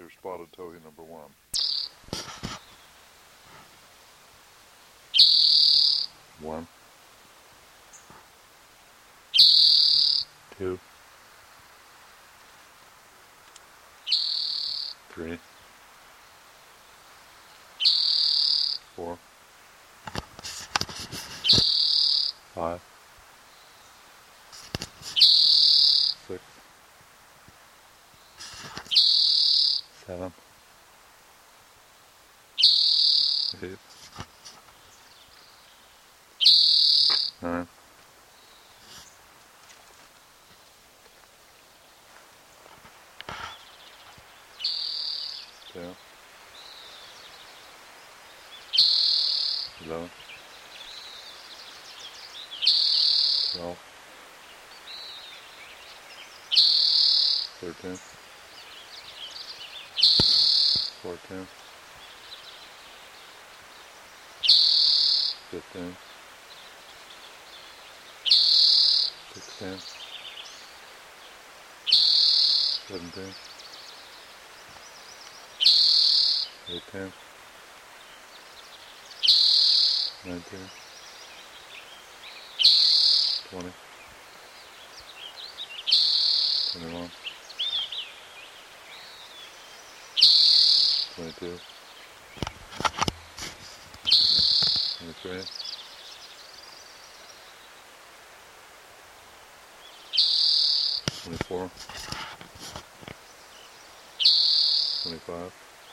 your spotted towhee number 1. 1, 2, 3, 4, 5, 6, 7, 8, 9, 10, 11, 12, 13, 14, 15, 16, 17, 18, 19, 20, 21, 22, 23, 24, 25,